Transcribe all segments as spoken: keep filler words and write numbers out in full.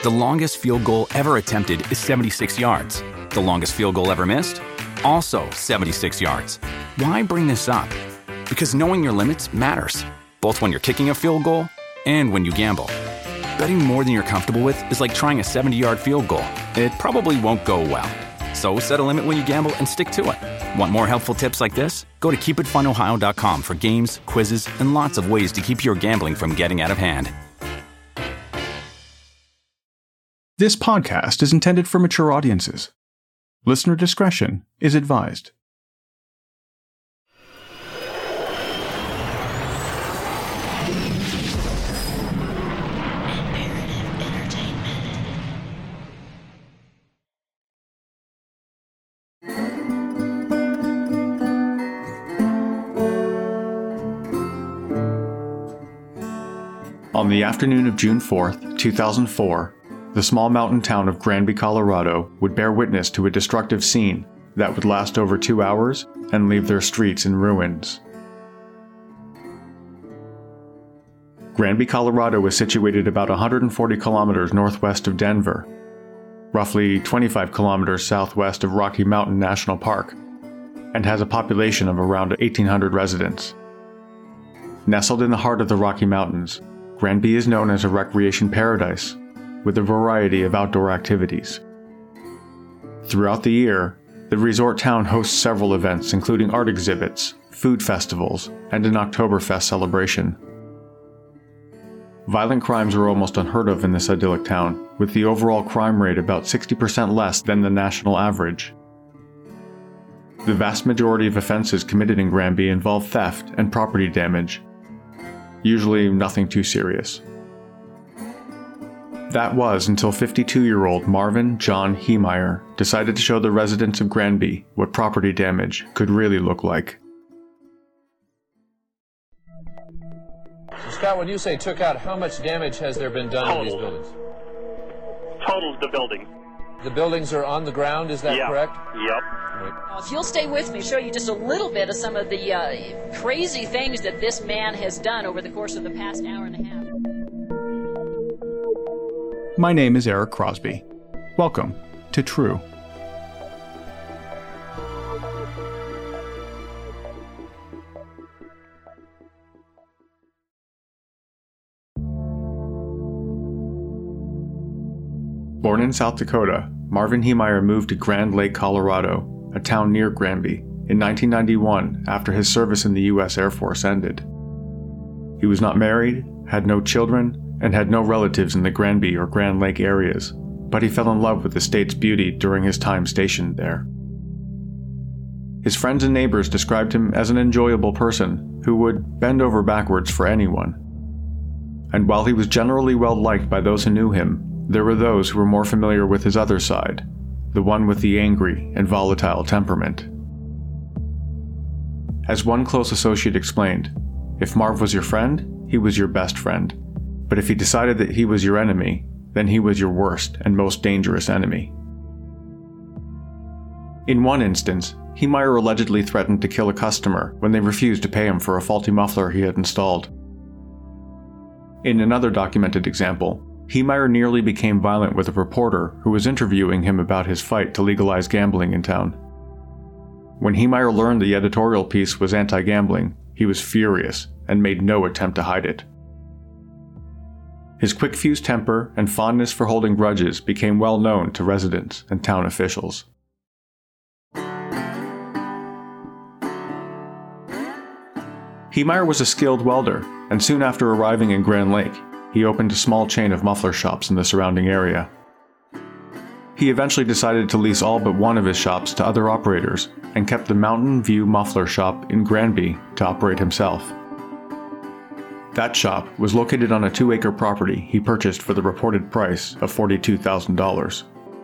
The longest field goal ever attempted is seventy-six yards. The longest field goal ever missed? Also seventy-six yards. Why bring this up? Because knowing your limits matters, both when you're kicking a field goal and when you gamble. Betting more than you're comfortable with is like trying a seventy-yard field goal. It probably won't go well. So set a limit when you gamble and stick to it. Want more helpful tips like this? Go to keep it fun ohio dot com for games, quizzes, and lots of ways to keep your gambling from getting out of hand. This podcast is intended for mature audiences. Listener discretion is advised. On the afternoon of June fourth, two thousand four, the small mountain town of Granby, Colorado would bear witness to a destructive scene that would last over two hours and leave their streets in ruins. Granby, Colorado is situated about one hundred forty kilometers northwest of Denver, roughly twenty-five kilometers southwest of Rocky Mountain National Park, and has a population of around eighteen hundred residents. Nestled in the heart of the Rocky Mountains, Granby is known as a recreation paradise, with a variety of outdoor activities. Throughout the year, the resort town hosts several events including art exhibits, food festivals, and an Oktoberfest celebration. Violent crimes are almost unheard of in this idyllic town, with the overall crime rate about sixty percent less than the national average. The vast majority of offenses committed in Granby involve theft and property damage, usually nothing too serious. That was until fifty-two-year-old Marvin John Heemeyer decided to show the residents of Granby what property damage could really look like. So Scott, when you say took out, how much damage has there been done Total. in these buildings? Total the building. The buildings are on the ground, is that Yep. correct? Yep. Now, if you'll stay with me, show you just a little bit of some of the uh, crazy things that this man has done over the course of the past hour and a half. My name is Eric Crosby. Welcome to True. Born in South Dakota, Marvin Heemeyer moved to Grand Lake, Colorado, a town near Granby, in nineteen ninety-one after his service in the U S Air Force ended. He was not married, had no children, and had no relatives in the Granby or Grand Lake areas, but he fell in love with the state's beauty during his time stationed there. His friends and neighbors described him as an enjoyable person who would bend over backwards for anyone. And while he was generally well liked by those who knew him, there were those who were more familiar with his other side, the one with the angry and volatile temperament. As one close associate explained, if Marv was your friend, he was your best friend. But if he decided that he was your enemy, then he was your worst and most dangerous enemy. In one instance, Heemeyer allegedly threatened to kill a customer when they refused to pay him for a faulty muffler he had installed. In another documented example, Heemeyer nearly became violent with a reporter who was interviewing him about his fight to legalize gambling in town. When Heemeyer learned the editorial piece was anti-gambling, he was furious and made no attempt to hide it. His quick-fused temper and fondness for holding grudges became well known to residents and town officials. Heemeyer was a skilled welder, and soon after arriving in Grand Lake, he opened a small chain of muffler shops in the surrounding area. He eventually decided to lease all but one of his shops to other operators and kept the Mountain View Muffler Shop in Granby to operate himself. That shop was located on a two-acre property he purchased for the reported price of forty-two thousand dollars.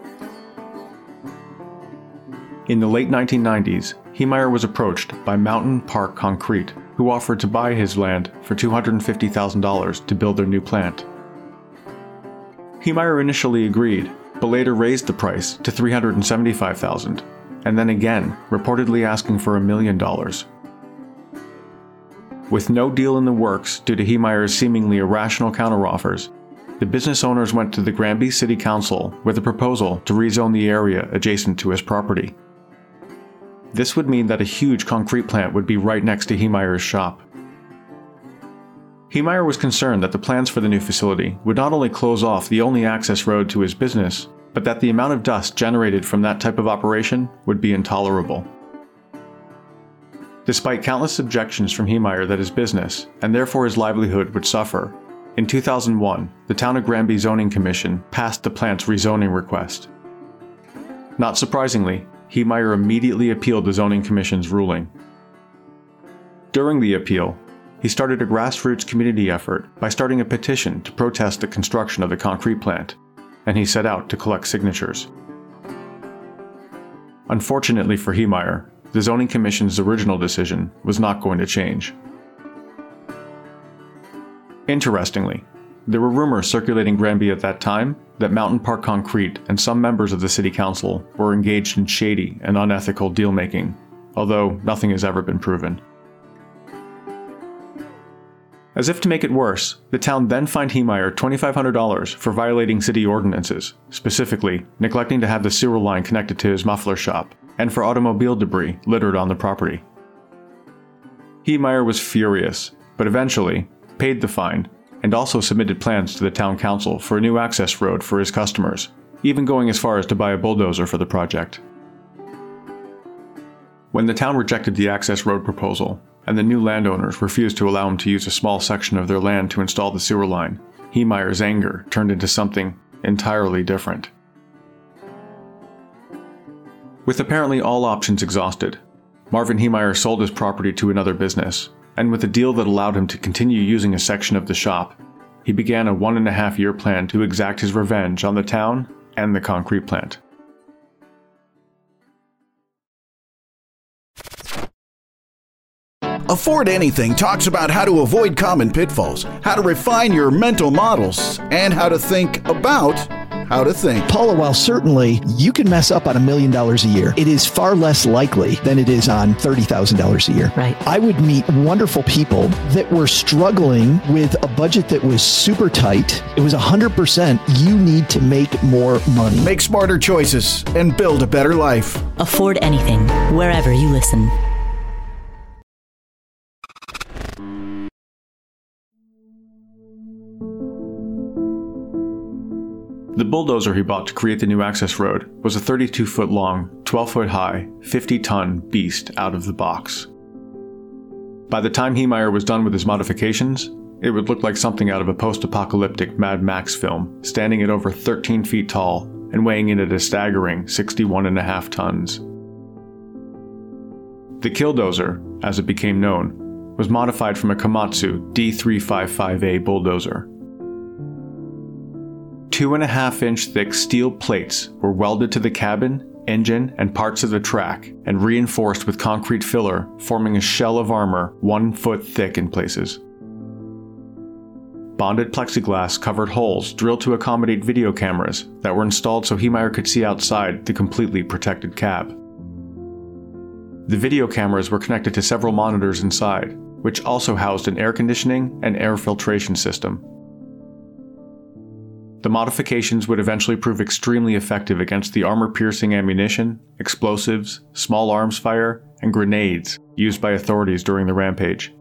In the late nineteen nineties, Heemeyer was approached by Mountain Park Concrete, who offered to buy his land for two hundred fifty thousand dollars to build their new plant. Heemeyer initially agreed, but later raised the price to three hundred seventy-five thousand dollars, and then again, reportedly asking for a million dollars. With no deal in the works due to Heemeyer's seemingly irrational counteroffers, the business owners went to the Granby City Council with a proposal to rezone the area adjacent to his property. This would mean that a huge concrete plant would be right next to Heemeyer's shop. Heemeyer was concerned that the plans for the new facility would not only close off the only access road to his business, but that the amount of dust generated from that type of operation would be intolerable. Despite countless objections from Heemeyer that his business, and therefore his livelihood, would suffer, in two thousand one, the Town of Granby Zoning Commission passed the plant's rezoning request. Not surprisingly, Heemeyer immediately appealed the Zoning Commission's ruling. During the appeal, he started a grassroots community effort by starting a petition to protest the construction of the concrete plant, and he set out to collect signatures. Unfortunately for Heemeyer, the Zoning Commission's original decision was not going to change. Interestingly, there were rumors circulating Granby at that time that Mountain Park Concrete and some members of the City Council were engaged in shady and unethical deal-making, although nothing has ever been proven. As if to make it worse, the town then fined Heemeyer twenty-five hundred dollars for violating city ordinances, specifically neglecting to have the sewer line connected to his muffler shop, and for automobile debris littered on the property. Heemeyer was furious, but eventually paid the fine, and also submitted plans to the town council for a new access road for his customers, even going as far as to buy a bulldozer for the project. When the town rejected the access road proposal, and the new landowners refused to allow him to use a small section of their land to install the sewer line, Heemeyer's anger turned into something entirely different. With apparently all options exhausted, Marvin Heemeyer sold his property to another business, and with a deal that allowed him to continue using a section of the shop, he began a one and a half year plan to exact his revenge on the town and the concrete plant. Afford Anything talks about how to avoid common pitfalls, how to refine your mental models, and how to think about how to think. Paula, while certainly you can mess up on a million dollars a year, it is far less likely than it is on thirty thousand dollars a year. Right. I would meet wonderful people that were struggling with a budget that was super tight. It was one hundred percent you need to make more money. Make smarter choices and build a better life. Afford Anything, wherever you listen. The bulldozer he bought to create the new access road was a thirty-two foot long, twelve foot high, fifty ton beast out of the box. By the time Heemeyer was done with his modifications, it would look like something out of a post-apocalyptic Mad Max film, standing at over thirteen feet tall and weighing in at a staggering sixty-one and a half tons. The Killdozer, as it became known, was modified from a Komatsu D three fifty-five A bulldozer. Two and a half inch thick steel plates were welded to the cabin, engine, and parts of the track, and reinforced with concrete filler, forming a shell of armor one foot thick in places. Bonded plexiglass covered holes drilled to accommodate video cameras that were installed so Heemeyer could see outside the completely protected cab. The video cameras were connected to several monitors inside, which also housed an air conditioning and air filtration system. The modifications would eventually prove extremely effective against the armor-piercing ammunition, explosives, small arms fire, and grenades used by authorities during the rampage.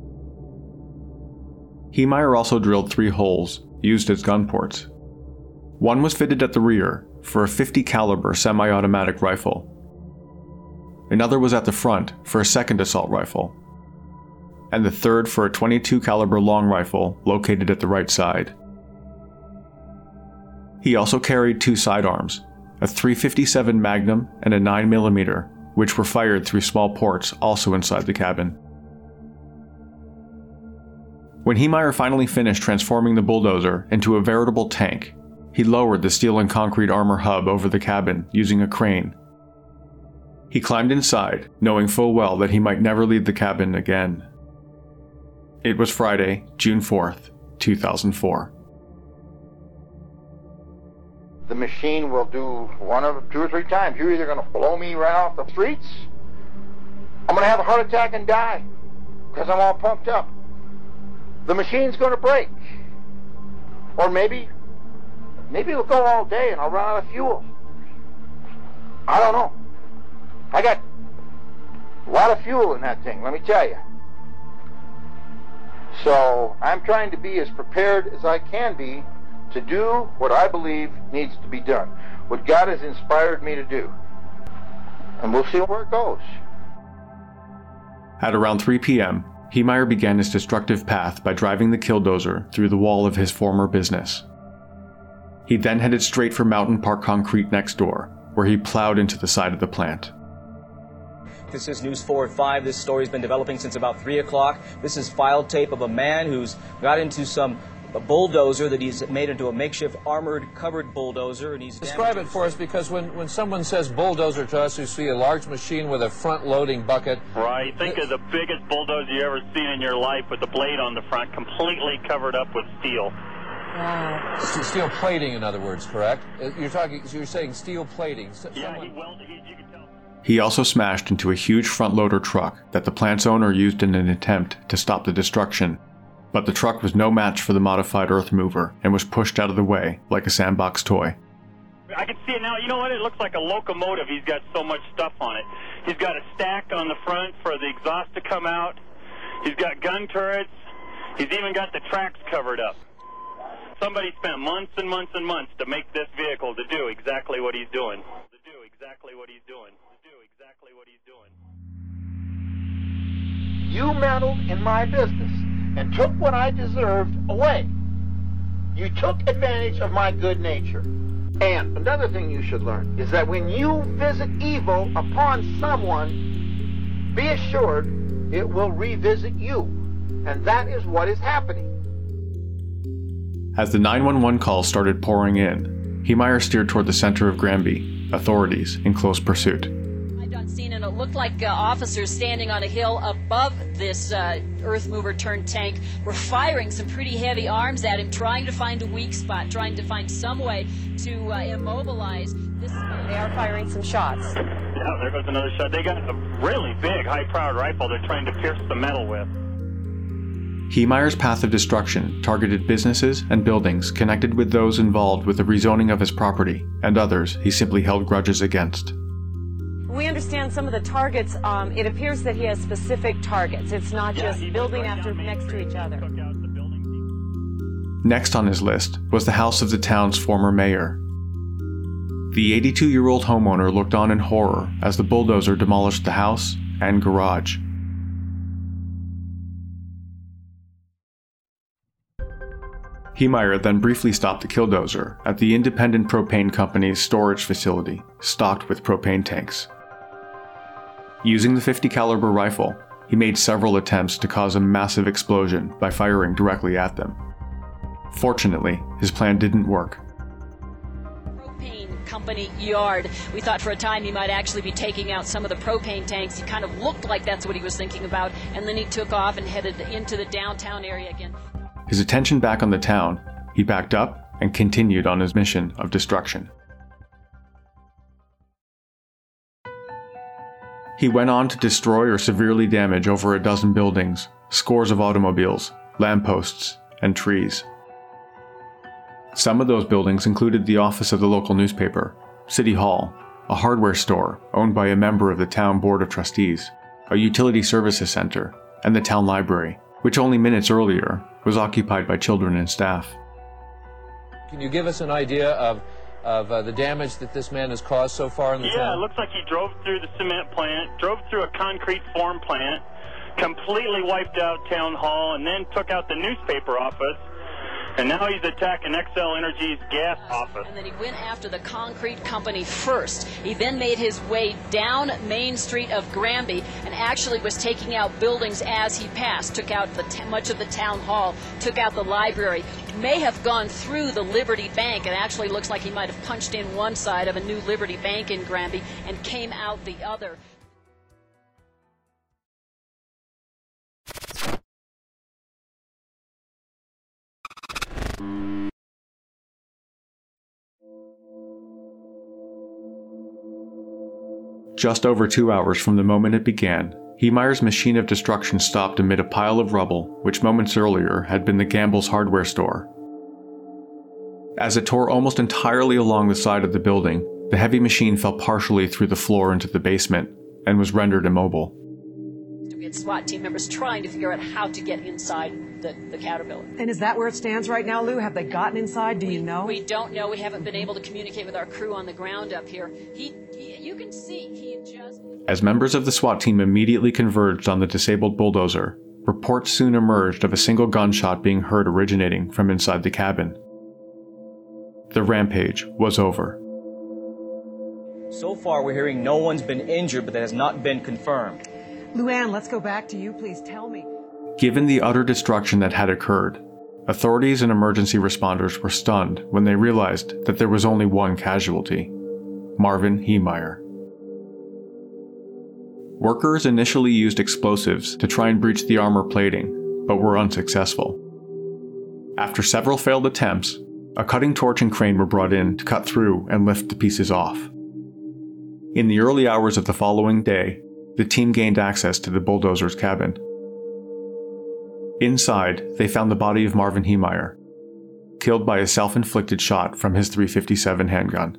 Heemeyer also drilled three holes, used as gun ports. One was fitted at the rear for a fifty caliber semi-automatic rifle. Another was at the front for a second assault rifle, and the third for a twenty-two caliber long rifle located at the right side. He also carried two sidearms, a three fifty-seven Magnum and a nine millimeter, which were fired through small ports also inside the cabin. When Heemeyer finally finished transforming the bulldozer into a veritable tank, he lowered the steel and concrete armor hub over the cabin using a crane. He climbed inside, knowing full well that he might never leave the cabin again. It was Friday, June fourth, two thousand four. The machine will do one of two or three times. You're either going to blow me right off the streets, I'm going to have a heart attack and die because I'm all pumped up. The machine's going to break, Or maybe, maybe it'll go all day and I'll run out of fuel. I don't know. I got a lot of fuel in that thing, let me tell you. So I'm trying to be as prepared as I can be to do what I believe needs to be done, what God has inspired me to do. And we'll see where it goes. At around three p.m., Heemeyer began his destructive path by driving the killdozer through the wall of his former business. He then headed straight for Mountain Park Concrete next door, where he plowed into the side of the plant. This is News four at five. This story's been developing since about three o'clock. This is file tape of a man who's got into some a bulldozer that he's made into a makeshift armored covered bulldozer, and he's describe it for us, because when when someone says bulldozer to us, we see a large machine with a front loading bucket. Right. Think it, of the biggest bulldozer you ever seen in your life, with the blade on the front completely covered up with steel. Wow. Steel plating, in other words, correct? You're talking. You're saying steel plating. So, yeah, someone... he welded. He, you can tell. He also smashed into a huge front loader truck that the plant's owner used in an attempt to stop the destruction. But the truck was no match for the modified earth mover and was pushed out of the way like a sandbox toy. I can see it now. You know what? It looks like a locomotive. He's got so much stuff on it. He's got a stack on the front for the exhaust to come out. He's got gun turrets. He's even got the tracks covered up. Somebody spent months and months and months to make this vehicle to do exactly what he's doing. To do exactly what he's doing. To do exactly what he's doing. You meddled in my business and took what I deserved away. You took advantage of my good nature. And another thing you should learn is that when you visit evil upon someone, be assured it will revisit you. And that is what is happening. As the nine one one calls started pouring in, Heemeyer steered toward the center of Granby, authorities in close pursuit. On scene, and it looked like uh, officers standing on a hill above this uh, earth mover turned tank were firing some pretty heavy arms at him, trying to find a weak spot, trying to find some way to uh, immobilize this. They are firing some shots. Yeah, there goes another shot. They got a really big, high-powered rifle they're trying to pierce the metal with. Heemeyer's path of destruction targeted businesses and buildings connected with those involved with the rezoning of his property, and others he simply held grudges against. We understand some of the targets, um, it appears that he has specific targets. It's not Yeah, just he building right after down Main next Street, to each other. took out the buildings. Next on his list was the house of the town's former mayor. The eighty-two-year-old homeowner looked on in horror as the bulldozer demolished the house and garage. Heemeyer then briefly stopped the killdozer at the Independent Propane Company's storage facility, stocked with propane tanks. Using the fifty caliber rifle, he made several attempts to cause a massive explosion by firing directly at them. Fortunately, his plan didn't work. Propane company yard. We thought for a time he might actually be taking out some of the propane tanks. He kind of looked like that's what he was thinking about, and then he took off and headed into the downtown area again. His attention back on the town, he backed up and continued on his mission of destruction. He went on to destroy or severely damage over a dozen buildings, scores of automobiles, lampposts, and trees. Some of those buildings included the office of the local newspaper, City Hall, a hardware store owned by a member of the town board of trustees, a utility services center, and the town library, which only minutes earlier was occupied by children and staff. Can you give us an idea of of uh, the damage that this man has caused so far in the Yeah, town? it looks like he drove through the cement plant, drove through a concrete form plant, completely wiped out town hall, and then took out the newspaper office. And now he's attacking Xcel Energy's gas office. And then he went after the concrete company first. He then made his way down Main Street of Granby and actually was taking out buildings as he passed. Took out the t- much of the town hall, took out the library, may have gone through the Liberty Bank. It actually looks like he might have punched in one side of a new Liberty Bank in Granby and came out the other. Just over two hours from the moment it began, Heemeyer's machine of destruction stopped amid a pile of rubble which moments earlier had been the Gamble's hardware store. As it tore almost entirely along the side of the building, the heavy machine fell partially through the floor into the basement and was rendered immobile. We had SWAT team members trying to figure out how to get inside the, the Caterpillar. And is that where it stands right now, Lou? Have they gotten inside? Do you know? We don't know. We haven't been able to communicate with our crew on the ground up here. He, he you can see, he just... As members of the SWAT team immediately converged on the disabled bulldozer, reports soon emerged of a single gunshot being heard originating from inside the cabin. The rampage was over. So far, we're hearing no one's been injured, but that has not been confirmed. Luann, let's go back to you. Please tell me. Given the utter destruction that had occurred, authorities and emergency responders were stunned when they realized that there was only one casualty: Marvin Heemeyer. Workers initially used explosives to try and breach the armor plating, but were unsuccessful. After several failed attempts, a cutting torch and crane were brought in to cut through and lift the pieces off. In the early hours of the following day, the team gained access to the bulldozer's cabin. Inside, they found the body of Marvin Heemeyer, killed by a self-inflicted shot from his three fifty-seven handgun.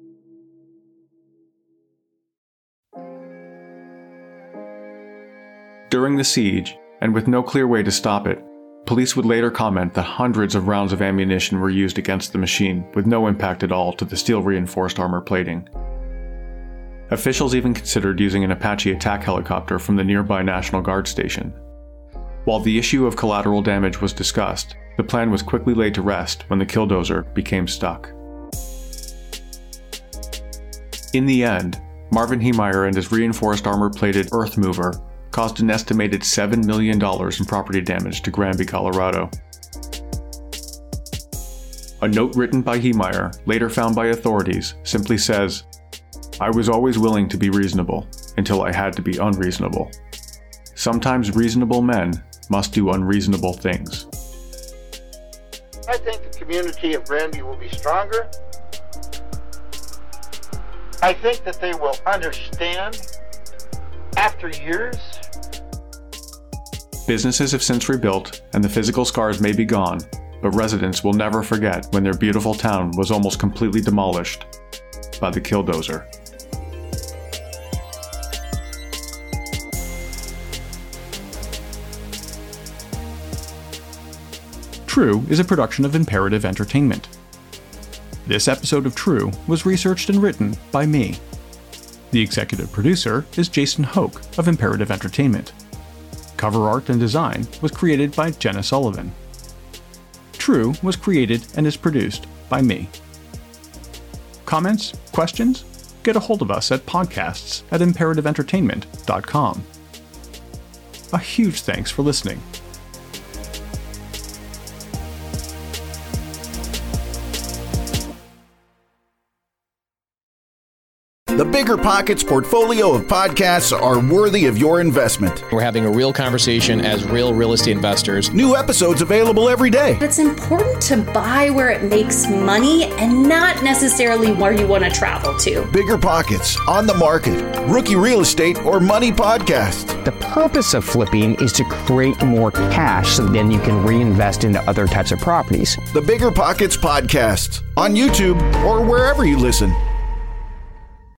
During the siege, and with no clear way to stop it, police would later comment that hundreds of rounds of ammunition were used against the machine with no impact at all to the steel-reinforced armor plating. Officials even considered using an Apache attack helicopter from the nearby National Guard station. While the issue of collateral damage was discussed, the plan was quickly laid to rest when the killdozer became stuck. In the end, Marvin Heemeyer and his reinforced armor-plated earth mover caused an estimated seven million dollars in property damage to Granby, Colorado. A note written by Heemeyer, later found by authorities, simply says, "I was always willing to be reasonable, until I had to be unreasonable. Sometimes reasonable men must do unreasonable things." I think the community of Granby will be stronger. I think that they will understand after years. Businesses have since rebuilt, and the physical scars may be gone, but residents will never forget when their beautiful town was almost completely demolished by the killdozer. True is a production of Imperative Entertainment. This episode of True was researched and written by me. The executive producer is Jason Hoke of Imperative Entertainment. Cover art and design was created by Jenna Sullivan. True was created and is produced by me. Comments? Questions? Get a hold of us at podcasts at imperative entertainment dot com. A huge thanks for listening. The Bigger Pockets portfolio of podcasts are worthy of your investment. We're having a real conversation as real real estate investors. New episodes available every day. It's important to buy where it makes money and not necessarily where you want to travel to. Bigger Pockets, On the Market, Rookie Real Estate, or Money Podcast. The purpose of flipping is to create more cash so then you can reinvest into other types of properties. The Bigger Pockets Podcast, on YouTube or wherever you listen.